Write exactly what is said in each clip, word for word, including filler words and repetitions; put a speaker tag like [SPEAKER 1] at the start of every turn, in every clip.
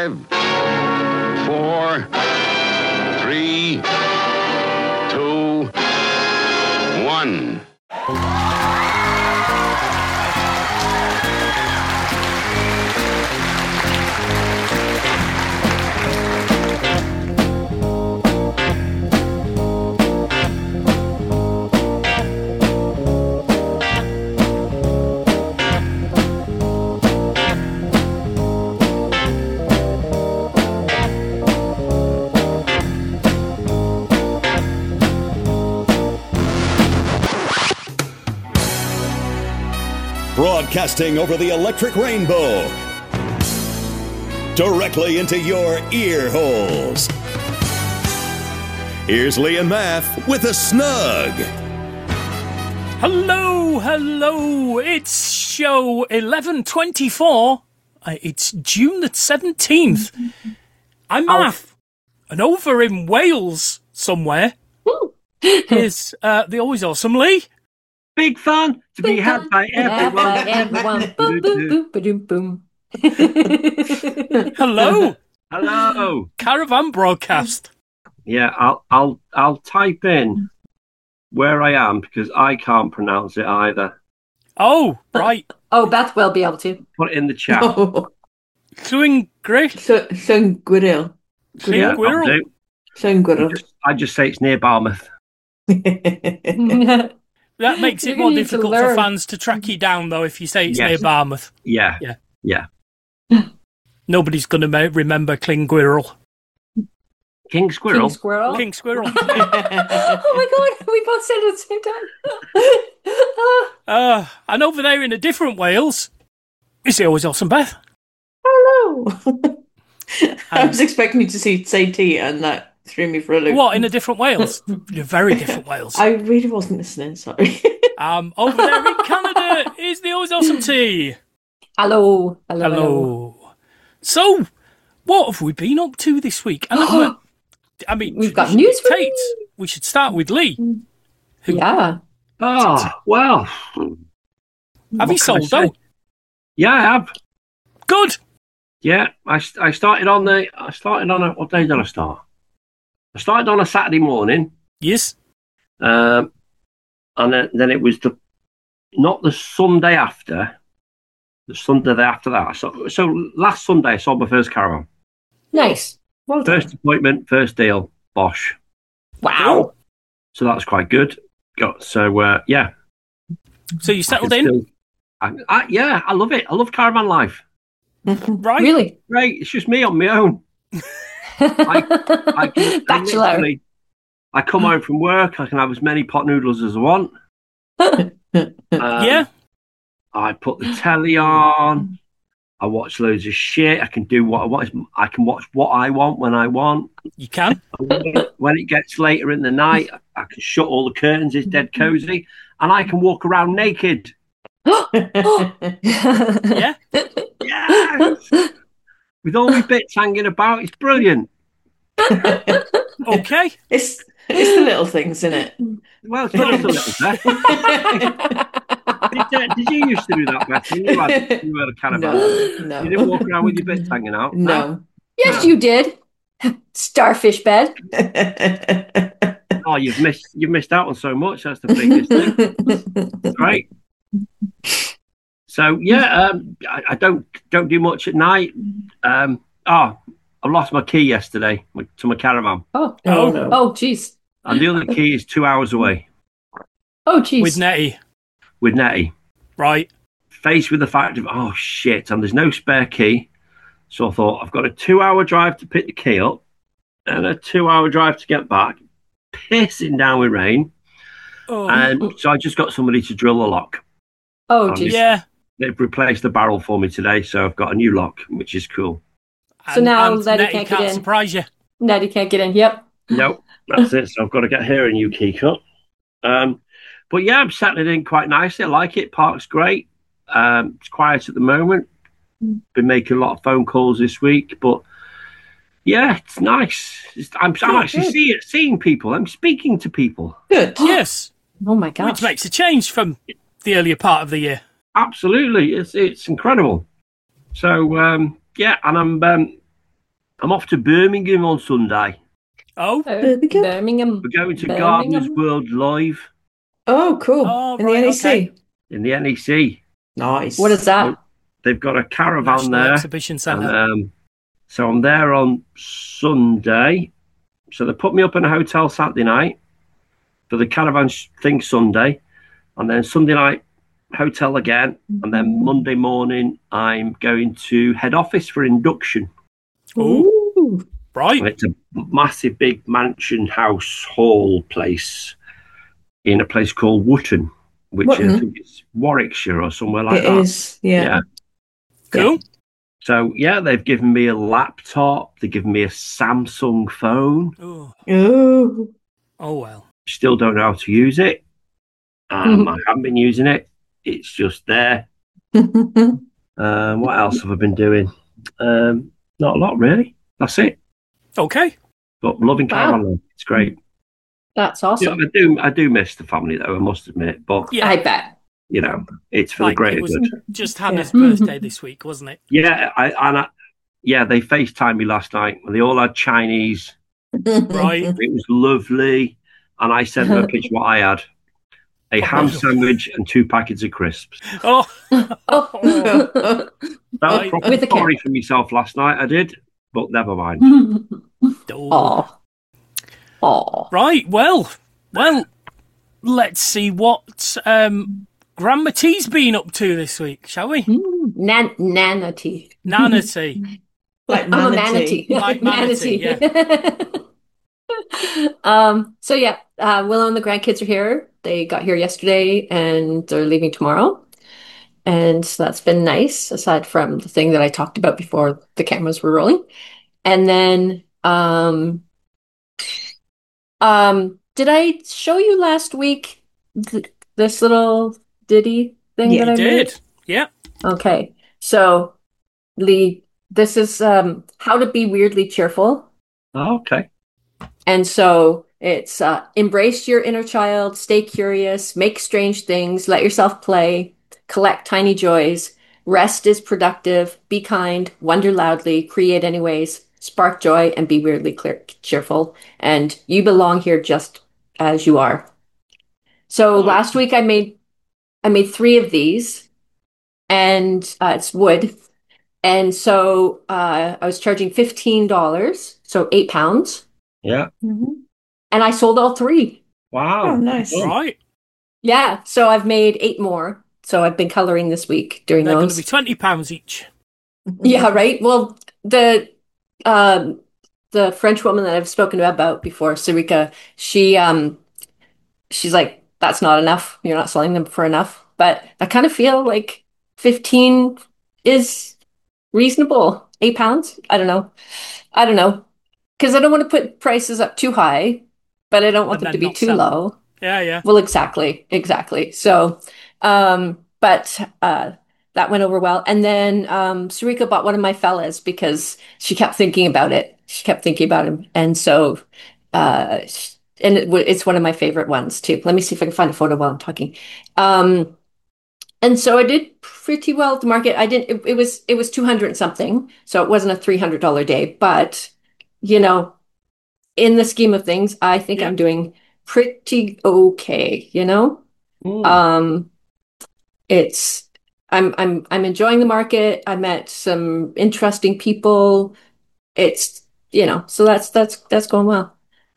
[SPEAKER 1] Five, four, three, two, one.
[SPEAKER 2] Broadcasting over the electric rainbow, directly into your ear holes. Here's Lee and Math with a snug.
[SPEAKER 3] Hello, hello. It's show eleven twenty-four. Uh, it's June the seventeenth. I'm Math. And over in Wales somewhere is uh, the always awesome Lee.
[SPEAKER 4] Big fun to be had by everyone.
[SPEAKER 5] By everyone. Boom, boom, boom, boom, boom.
[SPEAKER 3] Hello.
[SPEAKER 4] Hello.
[SPEAKER 3] Caravan broadcast.
[SPEAKER 4] Yeah, I'll I'll I'll type in where I am because I can't pronounce it either.
[SPEAKER 3] Oh, right.
[SPEAKER 5] Oh, Beth will be able to.
[SPEAKER 4] Put it in the chat.
[SPEAKER 6] Oh,
[SPEAKER 3] Doing great.
[SPEAKER 6] so, Sungwiril.
[SPEAKER 4] Yeah,
[SPEAKER 3] Sungwirl.
[SPEAKER 4] I'll do. I
[SPEAKER 6] Sungwiril.
[SPEAKER 4] just, I just say it's near Barmouth.
[SPEAKER 3] That makes it
[SPEAKER 5] You're
[SPEAKER 3] more
[SPEAKER 5] gonna need to
[SPEAKER 3] difficult for
[SPEAKER 5] learn.
[SPEAKER 3] fans to track you down, though, if you say it's
[SPEAKER 4] Yes.
[SPEAKER 3] near Barmouth.
[SPEAKER 4] Yeah.
[SPEAKER 3] Yeah.
[SPEAKER 4] Yeah.
[SPEAKER 3] Nobody's going to me- remember Klingwirl.
[SPEAKER 4] King Squirrel.
[SPEAKER 5] King Squirrel.
[SPEAKER 3] King Squirrel.
[SPEAKER 5] Oh my god, we both said it at the same time.
[SPEAKER 3] uh, and over there in a different Wales, is the always awesome Beth.
[SPEAKER 6] Hello. I was expecting you to see, say T, and that threw me for a loop.
[SPEAKER 3] What, in a different Wales? In a very different Wales.
[SPEAKER 6] I really wasn't listening, sorry.
[SPEAKER 3] Um, over there in Canada is the always awesome T.
[SPEAKER 5] Hello. Hello.
[SPEAKER 3] Hello. So, what have we been up to this week? And uh, I mean,
[SPEAKER 5] We've got
[SPEAKER 3] we should
[SPEAKER 5] news for
[SPEAKER 3] dictate. We should start with Lee.
[SPEAKER 5] Yeah.
[SPEAKER 4] Oh, well.
[SPEAKER 3] Have
[SPEAKER 4] What
[SPEAKER 3] you
[SPEAKER 4] can I
[SPEAKER 3] sold
[SPEAKER 4] say?
[SPEAKER 3] out?
[SPEAKER 4] Yeah, I have.
[SPEAKER 3] Good.
[SPEAKER 4] Yeah, I, I started on the. I started on a. What day did I start? I started on a Saturday morning.
[SPEAKER 3] Yes.
[SPEAKER 4] Um, and then, then it was the not the Sunday after, the Sunday after that. So, so last Sunday I sold my first caravan.
[SPEAKER 5] Nice.
[SPEAKER 6] Well done.
[SPEAKER 4] First appointment, first deal, bosh.
[SPEAKER 5] Wow.
[SPEAKER 4] So that was quite good. Got so uh, yeah.
[SPEAKER 3] So you
[SPEAKER 4] I
[SPEAKER 3] settled
[SPEAKER 4] can
[SPEAKER 3] in,
[SPEAKER 4] still- I, I, yeah, I love it. I love caravan life.
[SPEAKER 3] right?
[SPEAKER 5] Really?
[SPEAKER 4] Great. It's just me on my own. I, I can, I
[SPEAKER 5] Bachelor.
[SPEAKER 4] literally- I come home from work. I can have as many pot noodles as I want. Um,
[SPEAKER 3] Yeah.
[SPEAKER 4] I put the telly on. I watch loads of shit. I can do what I want. I can watch what I want when I want.
[SPEAKER 3] You can.
[SPEAKER 4] When it gets later in the night, I can shut all the curtains. It's dead cozy, and I can walk around naked.
[SPEAKER 3] Yeah.
[SPEAKER 4] Yes, with all my bits hanging about. It's brilliant.
[SPEAKER 3] Okay.
[SPEAKER 6] It's it's the little things, isn't it?
[SPEAKER 4] Well, it's not a little bit. Did, uh, did you used to do that, Beth? When you had, you had a caravan.
[SPEAKER 6] No, no.
[SPEAKER 4] You didn't walk around with your bits hanging out.
[SPEAKER 6] No.
[SPEAKER 5] Yes, you did. Starfish bed.
[SPEAKER 4] Oh, you've missed you've missed out on so much. That's the biggest thing. Right. So yeah, um, I, I don't don't do much at night. Um, oh, I lost my key yesterday my- to my caravan,
[SPEAKER 5] Oh.
[SPEAKER 3] Oh,
[SPEAKER 6] no.
[SPEAKER 5] Oh, jeez.
[SPEAKER 4] and the other key is two hours away
[SPEAKER 5] Oh, jeez.
[SPEAKER 3] With Nettie.
[SPEAKER 4] with Nettie.
[SPEAKER 3] Right.
[SPEAKER 4] Faced with the fact of oh shit, and there's no spare key, so I thought I've got a two-hour drive to pick the key up and a two-hour drive to get back. Pissing down with rain,
[SPEAKER 3] Oh,
[SPEAKER 4] and so I just got somebody to drill the lock.
[SPEAKER 5] Oh,
[SPEAKER 4] Um,
[SPEAKER 5] jeez.
[SPEAKER 3] yeah.
[SPEAKER 4] They've replaced the barrel for me today, so I've got a new lock, which is cool.
[SPEAKER 5] So now
[SPEAKER 3] and
[SPEAKER 5] Letty
[SPEAKER 3] Nettie
[SPEAKER 5] can't get in.
[SPEAKER 3] surprise you.
[SPEAKER 5] Nettie can't get in. Yep.
[SPEAKER 4] Nope, that's it. So I've got to get her a new key cut. Um, but yeah, I'm settling in quite nicely. I like it. Park's great. Um, it's quiet at the moment. Been making a lot of phone calls this week, but yeah, it's nice. It's, I'm, I'm actually
[SPEAKER 5] good.
[SPEAKER 4] see, seeing people. I'm speaking to people.
[SPEAKER 6] Good.
[SPEAKER 3] Yes.
[SPEAKER 5] Oh, my gosh.
[SPEAKER 3] Which makes a change from the earlier part of the year.
[SPEAKER 4] Absolutely, it's it's incredible. So um, yeah, and I'm um, I'm off to Birmingham on Sunday.
[SPEAKER 3] Oh,
[SPEAKER 5] Oh,
[SPEAKER 6] Birmingham?
[SPEAKER 5] Birmingham.
[SPEAKER 4] We're going to
[SPEAKER 5] Birmingham.
[SPEAKER 4] Gardeners World Live
[SPEAKER 6] Oh, cool.
[SPEAKER 3] Oh,
[SPEAKER 6] In the
[SPEAKER 3] right,
[SPEAKER 6] N E C.
[SPEAKER 3] okay.
[SPEAKER 4] in the N E C.
[SPEAKER 6] Nice.
[SPEAKER 5] What is that?
[SPEAKER 4] They've got a caravan
[SPEAKER 3] National
[SPEAKER 4] there.
[SPEAKER 3] Exhibition
[SPEAKER 4] And,
[SPEAKER 3] Centre.
[SPEAKER 4] um, so I'm there on Sunday. So they put me up in a hotel Saturday night for the caravan sh- thing Sunday. And then Sunday night, hotel again. And then Monday morning, I'm going to head office for induction.
[SPEAKER 3] Oh,
[SPEAKER 6] Ooh.
[SPEAKER 4] And
[SPEAKER 3] right.
[SPEAKER 4] it's a massive, big mansion house hall place in a place called Wootton, which
[SPEAKER 6] Wootton?
[SPEAKER 4] I think is Warwickshire or somewhere like
[SPEAKER 6] It
[SPEAKER 4] that.
[SPEAKER 6] is, yeah.
[SPEAKER 4] Yeah.
[SPEAKER 3] Cool.
[SPEAKER 4] So, yeah, they've given me a laptop. They've given me a Samsung phone.
[SPEAKER 3] Oh,
[SPEAKER 6] Ooh.
[SPEAKER 3] oh well.
[SPEAKER 4] Still don't know how to use it. Um, I haven't been using it. It's just there. Um, what else have I been doing? Um, not a lot, really. That's it.
[SPEAKER 3] Okay.
[SPEAKER 4] But loving
[SPEAKER 5] Wow.
[SPEAKER 4] caravan life. It's great.
[SPEAKER 5] That's
[SPEAKER 4] Yeah,
[SPEAKER 5] awesome.
[SPEAKER 4] I do. I do miss the family, though. I must admit. But
[SPEAKER 3] Yeah.
[SPEAKER 5] I bet.
[SPEAKER 4] you know, it's for
[SPEAKER 3] Like,
[SPEAKER 4] the greater
[SPEAKER 3] it was
[SPEAKER 4] good.
[SPEAKER 3] just Hannah's
[SPEAKER 5] Yeah.
[SPEAKER 3] birthday this week, wasn't it?
[SPEAKER 4] Yeah, I, and I, yeah, they FaceTimed me last night. And they all had Chinese.
[SPEAKER 3] Right.
[SPEAKER 4] It was lovely, and I sent them a picture of what I had: a ham sandwich and two packets of crisps.
[SPEAKER 3] Oh,
[SPEAKER 5] Oh.
[SPEAKER 4] That was
[SPEAKER 3] Right.
[SPEAKER 4] proper
[SPEAKER 5] With a
[SPEAKER 4] sorry for myself last night. I did, but never mind.
[SPEAKER 3] oh.
[SPEAKER 5] Aw. Aw.
[SPEAKER 3] Right. Well, well. Let's see what um, Grandma T's been up to this week, shall we?
[SPEAKER 5] Nan Nanity.
[SPEAKER 3] Nana T.
[SPEAKER 6] Like
[SPEAKER 5] I'm a
[SPEAKER 6] manatee.
[SPEAKER 5] manatee.
[SPEAKER 3] Like manatee,
[SPEAKER 5] um. So yeah, uh, Willow and the grandkids are here. They got here yesterday, and they're leaving tomorrow. And so that's been nice, aside from the thing that I talked about before the cameras were rolling. And then, um, um, did I show you last week th this little ditty thing
[SPEAKER 6] Yeah,
[SPEAKER 5] that I
[SPEAKER 3] You
[SPEAKER 5] made?
[SPEAKER 3] did. Yeah.
[SPEAKER 5] Okay, so Lee, this is um, how to be weirdly cheerful.
[SPEAKER 4] Oh, okay.
[SPEAKER 5] And so it's uh, embrace your inner child, stay curious, make strange things, let yourself play, collect tiny joys, rest is productive, be kind, wonder loudly, create anyways, spark joy, and be weirdly clear cheerful. And you belong here just as you are. So
[SPEAKER 3] Oh.
[SPEAKER 5] last week I made I made three of these, and uh, it's wood. And so uh, I was charging fifteen dollars, so eight pounds.
[SPEAKER 4] Yeah.
[SPEAKER 6] Mhm.
[SPEAKER 5] And I sold all three.
[SPEAKER 4] Wow.
[SPEAKER 6] Oh, nice.
[SPEAKER 4] Well,
[SPEAKER 3] Right.
[SPEAKER 5] Yeah, so I've made eight more. So I've been coloring this week doing
[SPEAKER 3] They're going
[SPEAKER 5] those.
[SPEAKER 3] to be twenty pounds each.
[SPEAKER 5] Yeah, right. Well, the um the French woman that I've spoken about before, Sarika, she um she's like, that's not enough. You're not selling them for enough. But I kind of feel like fifteen is reasonable. Eight pounds? I don't know. I don't know. Because I don't want to put prices up too high, but I don't want
[SPEAKER 3] And
[SPEAKER 5] them
[SPEAKER 3] then
[SPEAKER 5] to be
[SPEAKER 3] not
[SPEAKER 5] too
[SPEAKER 3] sell them.
[SPEAKER 5] low.
[SPEAKER 3] Yeah, yeah.
[SPEAKER 5] Well, exactly, exactly. So, um, but uh, that went over well. And then um, Sarika bought one of my fellas because she kept thinking about it. She kept thinking about him, and so, uh, sh- and it, w- it's one of my favorite ones too. Let me see if I can find a photo while I'm talking. Um, and so I did pretty well at the market. I didn't. It, it was it was two hundred and something, so it wasn't a three hundred dollar day. But you know, in the scheme of things, I think
[SPEAKER 3] Yeah.
[SPEAKER 5] I'm doing pretty okay, you know?
[SPEAKER 4] mm,
[SPEAKER 5] Um, it's I'm I'm I'm enjoying the market. I met some interesting people. It's, you know, so that's that's that's going well.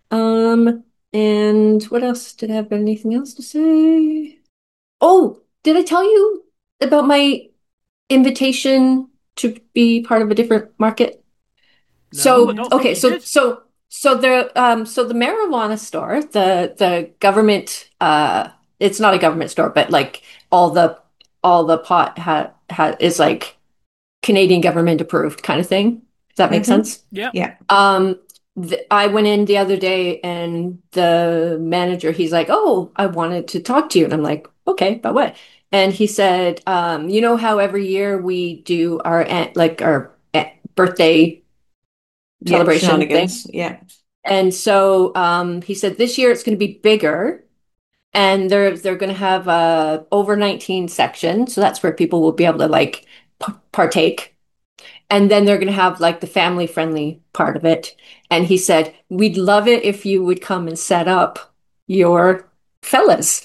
[SPEAKER 5] Um, and what else? Did I have anything else to say? Oh, did I tell you about my invitation to be part of a different market?
[SPEAKER 3] No,
[SPEAKER 5] So,
[SPEAKER 3] I don't think
[SPEAKER 5] okay,
[SPEAKER 3] you
[SPEAKER 5] so
[SPEAKER 3] did.
[SPEAKER 5] so so the um so the marijuana store, the the government uh it's not a government store, but like all the all the pot ha, ha is like Canadian government approved kind of thing. Does that make
[SPEAKER 6] Mhm.
[SPEAKER 5] sense?
[SPEAKER 3] Yeah.
[SPEAKER 6] Yeah.
[SPEAKER 5] Um th I went in the other day, and the manager, he's like, "Oh, I wanted to talk to you." And I'm like, "Okay, about what?" And he said, um, "You know how every year we do our an- like our a- birthday
[SPEAKER 6] Yeah,
[SPEAKER 5] celebration thing?"
[SPEAKER 6] shenanigans. Yeah.
[SPEAKER 5] And so um, he said this year it's going to be bigger, and they're they're going to have a over nineteen section, so that's where people will be able to like p partake. And then they're going to have like the family friendly part of it. And he said, we'd love it if you would come and set up your fellas.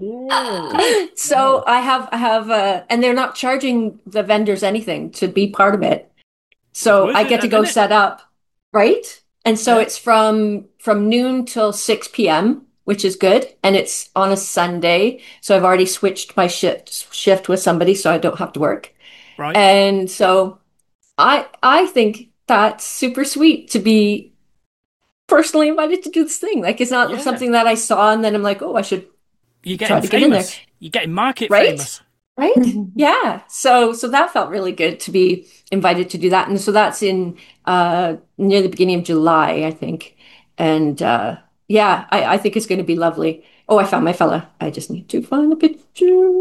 [SPEAKER 5] So I have, I have, uh, and they're not charging the vendors anything to be part of it. So I get to go set up, right? And so it's from from noon till six p.m., which is good. And it's on a Sunday. So I've already switched my shift shift with somebody so I don't have to work.
[SPEAKER 3] Right.
[SPEAKER 5] And so I I think that's super sweet to be personally invited to do this thing. Like it's not
[SPEAKER 3] Yeah.
[SPEAKER 5] something that I saw and then I'm like, oh, I should
[SPEAKER 3] You're
[SPEAKER 5] try
[SPEAKER 3] getting
[SPEAKER 5] to get in there.
[SPEAKER 3] famous. You're getting market
[SPEAKER 5] Right?
[SPEAKER 3] famous.
[SPEAKER 5] Right? Yeah. So so that felt really good to be invited to do that. And so that's in uh near the beginning of July, I think. And uh yeah, I, I think it's going to be lovely. Oh, I found my fella. I just need to find the picture.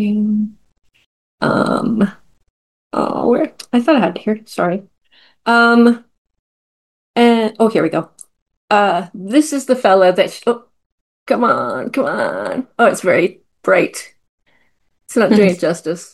[SPEAKER 5] Um oh where I thought I had it here. Sorry. Um and oh here we go. Uh this is the fella that sh- oh come on, come on. Oh, it's very bright. It's not doing it justice.